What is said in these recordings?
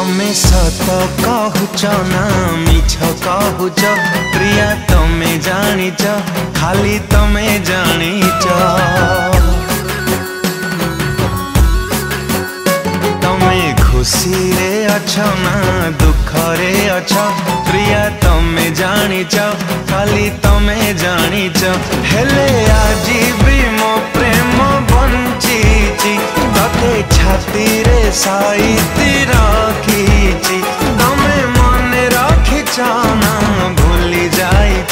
तमे सत कहूच ना मिछ कहूच प्रिया तमे जानिच खाली तमे जानिच तमे खुशी रे अछ ना दुख रे अछ प्रिया तमे जानिच खाली तमे जानिच हेले आजी भी मो प्रेम बंचीची तते छाती रे साईती रखीची तमे मन रखिच ना भूली जाइच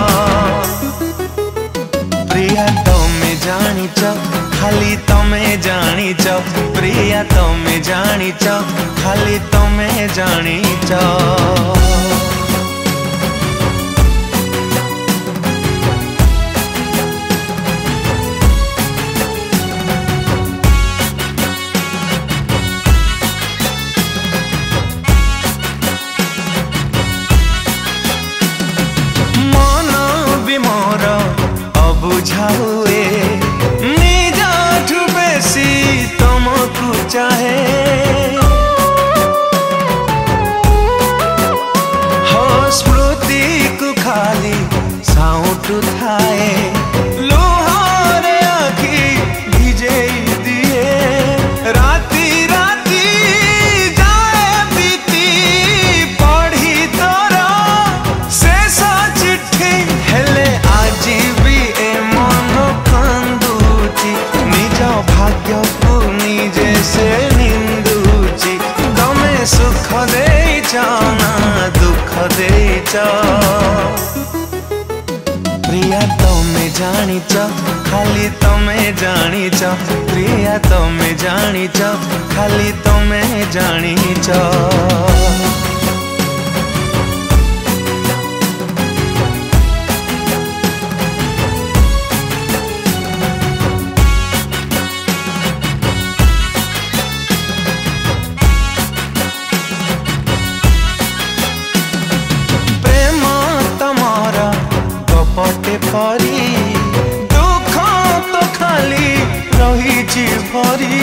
प्रिया तमे जानिच खाली तमे जानिच प्रिया तमे जानिच खाली तमे जानिच मोर अबुझा हुए निजाठू बेसी तुमको चाहे हो स्मृति को खाली साउंटू थाए लोहारे आखी भिजे दिए राती राती जाए बीती पढ़ी तोरा शेष चिट्ठी हेले आजी भी ए मन कांदुची निज भाग्य को निजे से निंदुची तमे सुख देइच ना दुख देइच प्रिया तमे जानिच खाली तमे जानिच प्रिया तमे जानिच खाली तमे जानिच पटे परी दुख तो खाली रही भरी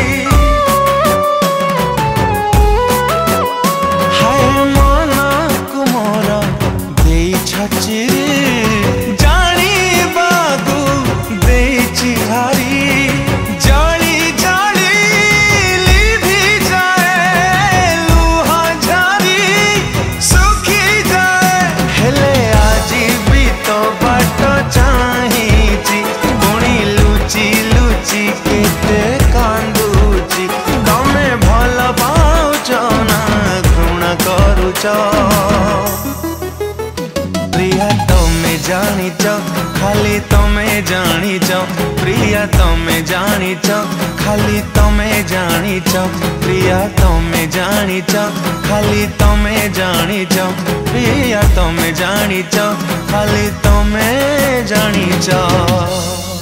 हाय मन को मोर देइछ चिरी जानी बागु देइछि हारी जली जली लिभि जाए लुहा झारी सुखी जाए हेले आजी तो बाट चाहिची पुणी लुची लुची केते कांदुची तमे भल पाउच ना घृणा करूच प्रिया तमे जानिच खाली तमे जानिच प्रिया तमे जानिच खाली तमे जानिच प्रिया तमे जानिच खाली तमे जानिच प्रिया तमे जानिच खाली तमे जानिच।